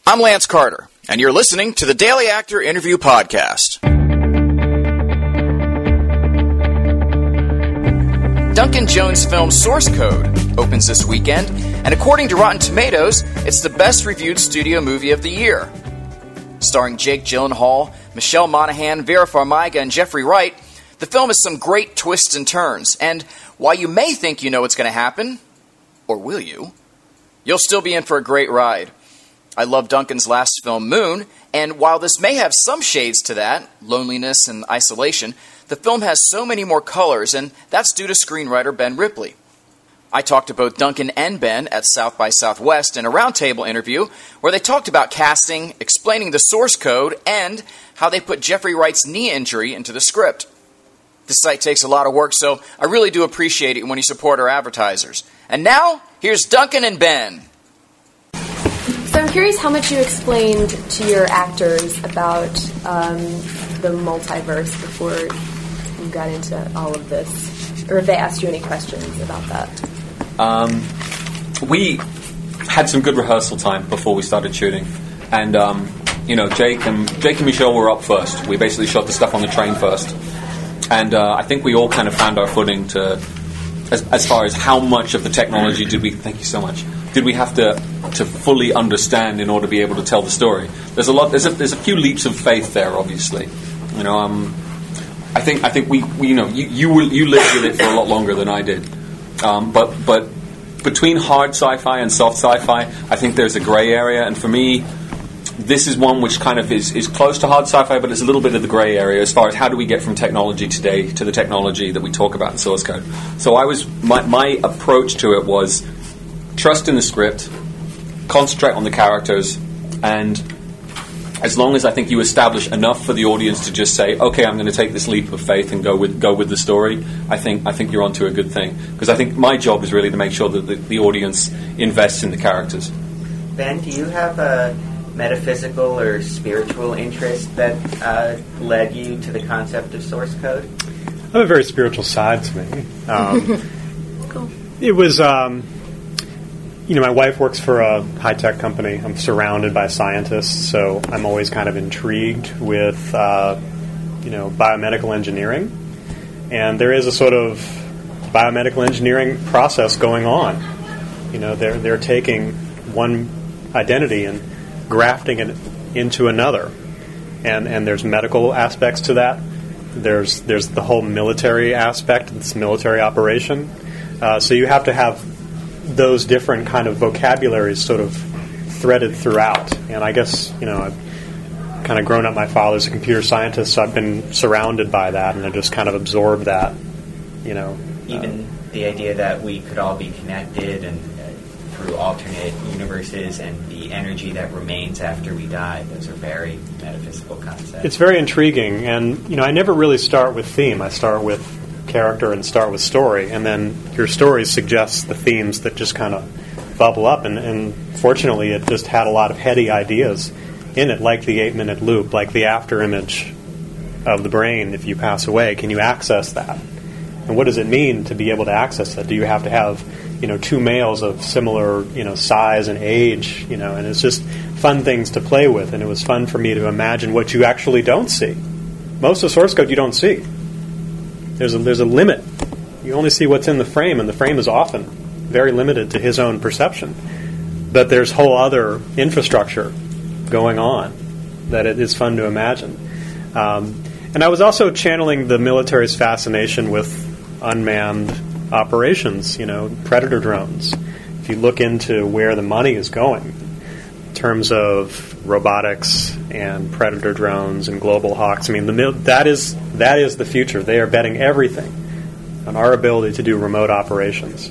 I'm Lance Carter, and you're listening to the Daily Actor Interview Podcast. Duncan Jones' film Source Code opens this weekend, and according to Rotten Tomatoes, it's the best-reviewed studio movie of the year. Starring Jake Gyllenhaal, Michelle Monaghan, Vera Farmiga, and Jeffrey Wright, the film has some great twists and turns, and while you may think you know what's going to happen, or will you, you'll still be in for a great ride. I love Duncan's last film, Moon, and while this may have some shades to that, loneliness and isolation, the film has so many more colors, and that's due to screenwriter Ben Ripley. I talked to both Duncan and Ben at South by Southwest in a roundtable interview where they talked about casting, explaining the source code, and how they put Jeffrey Wright's knee injury into the script. This site takes a lot of work, so I really do appreciate it when you support our advertisers. And now, here's Duncan and Ben. So I'm curious how much you explained to your actors about the multiverse before you got into all of this, or if they asked you any questions about that. We had some good rehearsal time before we started shooting, and Jake and Michelle were up first. We basically shot the stuff on the train first, and I think we all kind of found our footing as far as how much of the technology did we have to fully understand in order to be able to tell the story. There's a few leaps of faith there, obviously. I think we you lived with it for a lot longer than I did. But between hard sci-fi and soft sci-fi, I think there's a gray area, and for me, this is one which kind of is close to hard sci-fi, but it's a little bit of the gray area as far as how do we get from technology today to the technology that we talk about in source code. So my approach to it was trust in the script, concentrate on the characters, and as long as I think you establish enough for the audience to just say, okay, I'm going to take this leap of faith and go with the story, I think you're onto a good thing. Because I think my job is really to make sure that the audience invests in the characters. Ben, do you have a metaphysical or spiritual interest that led you to the concept of source code? I have a very spiritual side to me. Cool. It was... my wife works for a high-tech company. I'm surrounded by scientists, so I'm always kind of intrigued with, biomedical engineering. And there is a sort of biomedical engineering process going on. They're taking one identity and grafting it into another. And there's medical aspects to that. There's the whole military aspect, this military operation. So you have to have those different kind of vocabularies sort of threaded throughout. And I guess, I've kind of grown up, my father's a computer scientist, so I've been surrounded by that, and I just kind of absorbed that, Even the idea that we could all be connected and through alternate universes and the energy that remains after we die, those are very metaphysical concepts. It's very intriguing, and, I never really start with theme. I start with character and start with story, and then your story suggests the themes that just kind of bubble up, and fortunately it just had a lot of heady ideas in it, like the 8-minute loop, like the after image of the brain if you pass away. Can you access that? And what does it mean to be able to access that? Do you have to have two males of similar size and age, and it's just fun things to play with, and it was fun for me to imagine what you actually don't see. Most of source code you don't see. There's a limit. You only see what's in the frame, and the frame is often very limited to his own perception. But there's whole other infrastructure going on that it is fun to imagine. And I was also channeling the military's fascination with unmanned operations, predator drones. If you look into where the money is going in terms of robotics and predator drones and global hawks, that is the future. They are betting everything on our ability to do remote operations.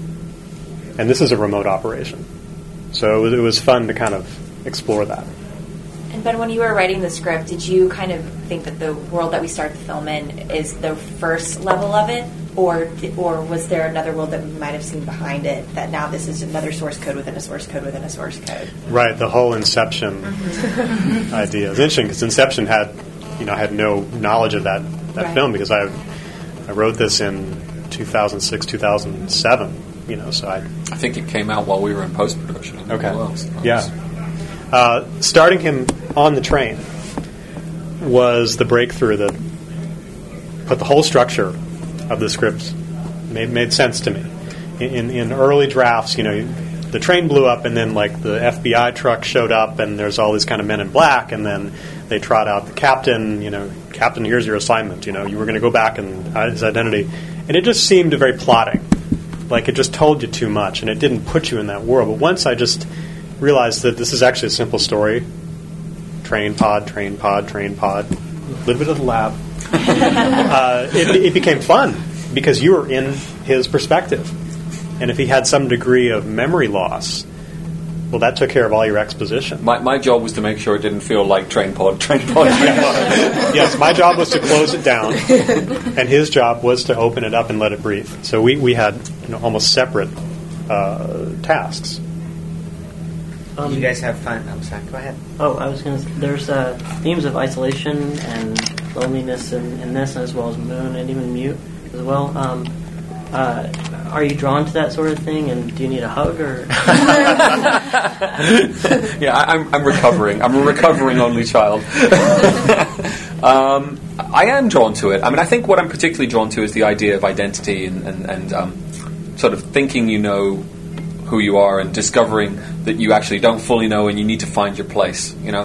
And this is a remote operation. So it was fun to kind of explore that. And Ben, when you were writing the script, did you kind of think that the world that we start the film in is the first level of it? Or was there another world that we might have seen behind it, that now this is another source code within a source code within a source code? Right, the whole Inception idea. It's interesting because Inception had no knowledge of that right. film, because I wrote this in 2006, 2007. So I think it came out while we were in post-production. Okay. Well, yeah. Starting him on the train was the breakthrough that put the whole structure of the script made sense to me. In early drafts, the train blew up, and then like the FBI truck showed up, and there's all these kind of men in black, and then they trot out the captain. Captain, here's your assignment. You were going to go back and hide his identity, and it just seemed very plotting. Like it just told you too much, and it didn't put you in that world. But once I just realized that this is actually a simple story: train pod, train pod, train pod, a little bit of the lab. It became fun because you were in his perspective. And if he had some degree of memory loss, well, that took care of all your exposition. My job was to make sure it didn't feel like train pod, train pod, train pod. Yes, my job was to close it down, and his job was to open it up and let it breathe. So we had almost separate tasks. You guys have fun. I'm sorry, go ahead. Oh, I was going to... There's themes of isolation and loneliness in this, as well as Moon and even Mute as well. Are you drawn to that sort of thing, and do you need a hug, or...? Yeah, I'm recovering. I'm a recovering only child. I am drawn to it. I mean, I think what I'm particularly drawn to is the idea of identity and sort of thinking you know who you are and discovering that you actually don't fully know and you need to find your place, And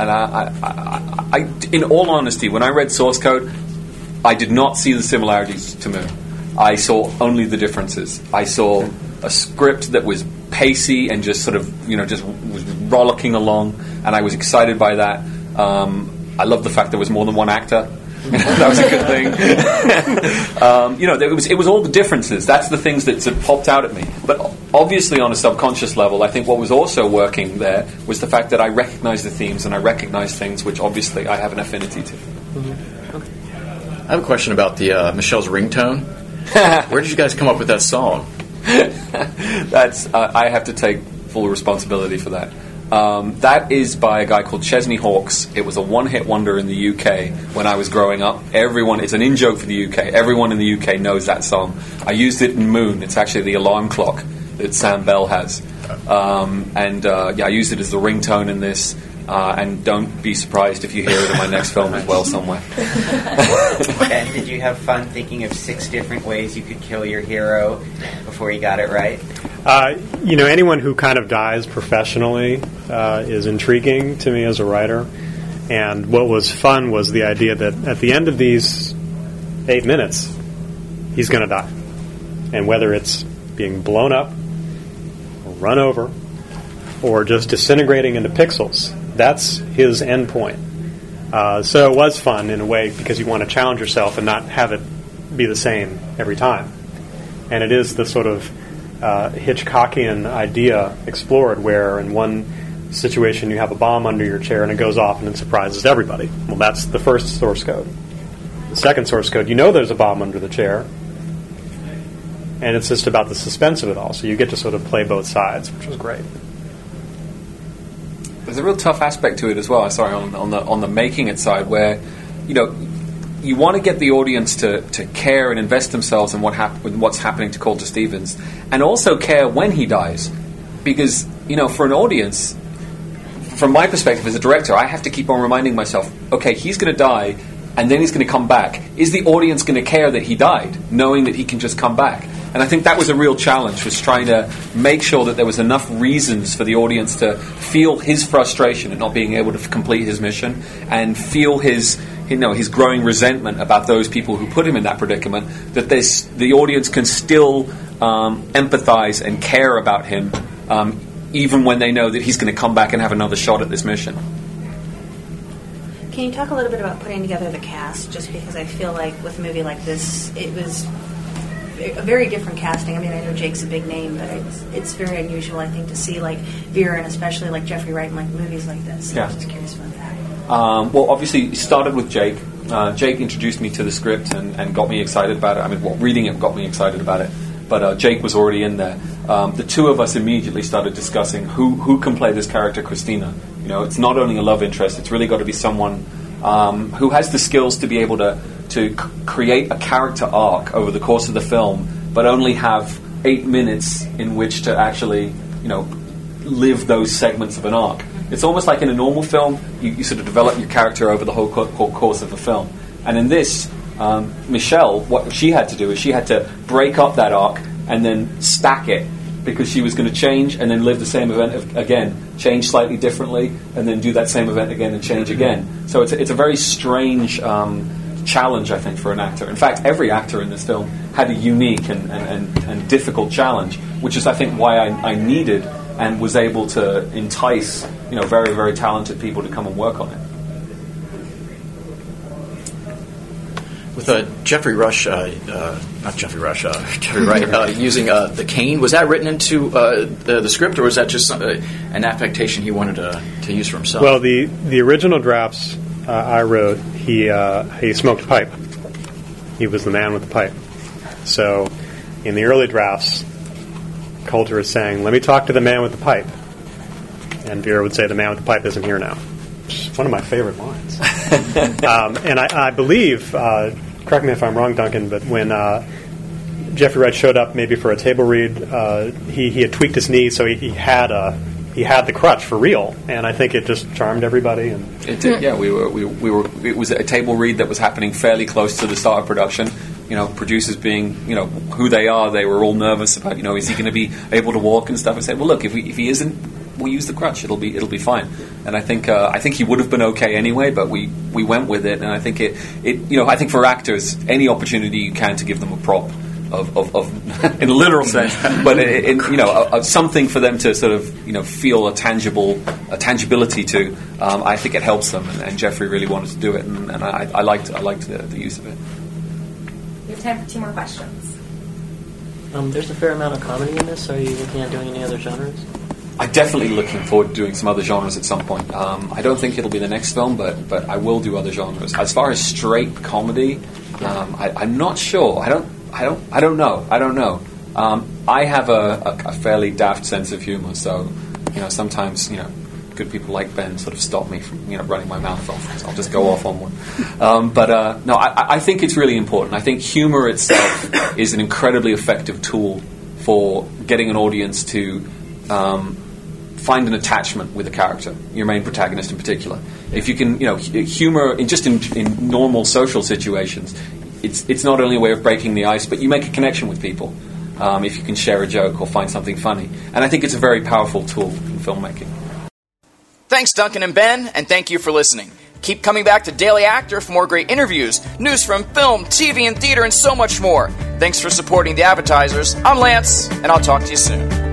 I in all honesty, when I read Source Code, I did not see the similarities to Moon. I saw only the differences. I saw a script that was pacey and just sort of, just was rollicking along, and I was excited by that. I loved the fact there was more than one actor. That was a good thing. It was all the differences. That's the things that popped out at me. But obviously, on a subconscious level, I think what was also working there was the fact that I recognized the themes and I recognized things which obviously I have an affinity to. I have a question about the Michelle's ringtone. Where did you guys come up with that song? That's I have to take full responsibility for that. That is by a guy called Chesney Hawkes. It was a one-hit wonder in the UK when I was growing up. It's an in-joke for the UK. Everyone in the UK knows that song. I used it in Moon. It's actually the alarm clock that Sam Bell has. I used it as the ringtone in this. And don't be surprised if you hear it in my next film as well somewhere. And did you have fun thinking of 6 different ways you could kill your hero before you got it right? Anyone who kind of dies professionally is intriguing to me as a writer. And what was fun was the idea that at the end of these 8 minutes, he's going to die. And whether it's being blown up, or run over, or just disintegrating into pixels, that's his end point. So it was fun in a way because you want to challenge yourself and not have it be the same every time. And it is the sort of Hitchcockian idea explored where in one situation you have a bomb under your chair and it goes off and it surprises everybody. Well, that's the first source code. The second source code, there's a bomb under the chair, and it's just about the suspense of it all. So you get to sort of play both sides, which was great. There's a real tough aspect to it as well. Sorry, on the making it side, where you want to get the audience to care and invest themselves in what's happening to Colter Stevens, and also care when he dies, because for an audience, from my perspective as a director, I have to keep on reminding myself, okay, he's going to die, and then he's going to come back. Is the audience going to care that he died, knowing that he can just come back? And I think that was a real challenge, was trying to make sure that there was enough reasons for the audience to feel his frustration at not being able to complete his mission, and feel his growing resentment about those people who put him in that predicament, that the audience can still empathize and care about him, even when they know that he's going to come back and have another shot at this mission. Can you talk a little bit about putting together the cast? Just because I feel like with a movie like this, it was a very different casting. I mean, I know Jake's a big name, but it's very unusual, I think, to see like Vera and especially like Jeffrey Wright in like movies like this. Yeah. I was just curious about that. Well, obviously, it started with Jake. Jake introduced me to the script and got me excited about it. I mean, reading it got me excited about it. But Jake was already in there. The two of us immediately started discussing who can play this character, Christina. It's not only a love interest. It's really got to be someone who has the skills to be able to create a character arc over the course of the film, but only have 8 minutes in which to actually, live those segments of an arc. It's almost like in a normal film, you sort of develop your character over the whole course of the film. And in this, Michelle, what she had to do is she had to break up that arc and then stack it, because she was going to change and then live the same event again, change slightly differently, and then do that same event again and change again. So it's a very strange challenge, I think, for an actor. In fact, every actor in this film had a unique and difficult challenge, which is, I think, why I needed and was able to entice, very, very talented people to come and work on it. With Jeffrey Wright using the cane, was that written into the script, or was that just an affectation he wanted to use for himself? Well, the original drafts I wrote, he smoked pipe. He was the man with the pipe. So in the early drafts, Coulter is saying, "Let me talk to the man with the pipe," and Vera would say, "The man with the pipe isn't here now." It's one of my favorite lines. And I believe, correct me if I'm wrong, Duncan, but when Jeffrey Wright showed up maybe for a table read, he had tweaked his knee, so he had the crutch for real, and I think it just charmed everybody. And it did, yeah. We were. It was a table read that was happening fairly close to the start of production. Producers being, who they are, they were all nervous about, is he going to be able to walk and stuff? I said, well, look, if he isn't, we'll use the crutch. It'll be fine. And I think he would have been okay anyway, but we went with it. And I think I think for actors, any opportunity you can to give them a prop of in a literal sense, but in something for them to sort of feel a tangibility to. I think it helps them, and Jeffrey really wanted to do it, and I liked the use of it. We have time for 2 more questions. There's a fair amount of comedy in this. Are you looking at doing any other genres? I'm definitely looking forward to doing some other genres at some point. I don't think it'll be the next film, but I will do other genres. As far as straight comedy, I'm not sure. I don't know. I have a fairly daft sense of humor, so sometimes good people like Ben sort of stop me from running my mouth off. So I'll just go off on one. No, I think it's really important. I think humor itself is an incredibly effective tool for getting an audience to find an attachment with a character, your main protagonist in particular. If you can, humor in normal social situations, it's not only a way of breaking the ice, but you make a connection with people if you can share a joke or find something funny. And I think it's a very powerful tool in filmmaking. Thanks, Duncan and Ben, and thank you for listening. Keep coming back to Daily Actor for more great interviews, news from film, TV, and theater, and so much more. Thanks for supporting the advertisers. I'm Lance, and I'll talk to you soon.